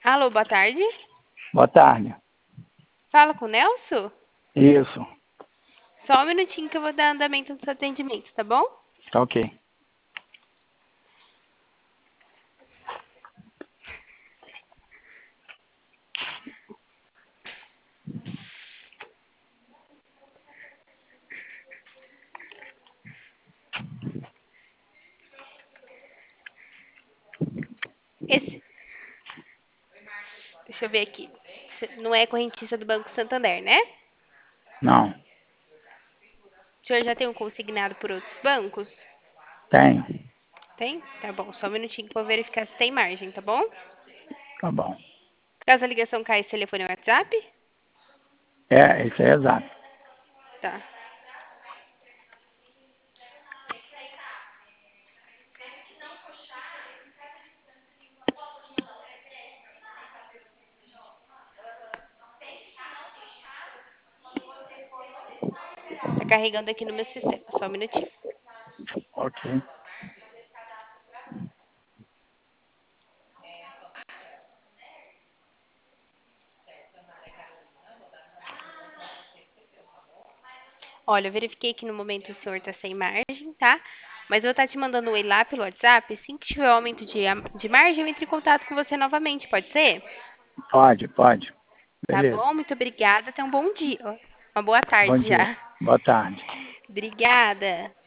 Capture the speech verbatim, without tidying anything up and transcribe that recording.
Alô, boa tarde. Boa tarde. Fala com o Nelson? Isso. Só um minutinho que eu vou dar andamento no seu atendimento, tá bom? Tá ok. Esse... Deixa eu ver aqui. Não é correntista do Banco Santander, né? Não. O senhor já tem um consignado por outros bancos? Tenho. Tem? Tá bom. Só um minutinho que eu vou verificar se tem margem, tá bom? Tá bom. Caso a ligação caia, esse telefone é o WhatsApp? É, isso é exato. Tá. Tá carregando aqui no meu sistema. Só um minutinho. Ok. Olha, eu verifiquei que no momento o senhor tá sem margem, tá? Mas eu vou estar te mandando um oi lá pelo WhatsApp. Assim que tiver aumento de, de margem, eu entro em contato com você novamente, pode ser? Pode, pode. Tá Beleza. bom? Muito obrigada. Tenha um bom dia. Uma boa Bom tarde dia. já. Boa tarde. Obrigada.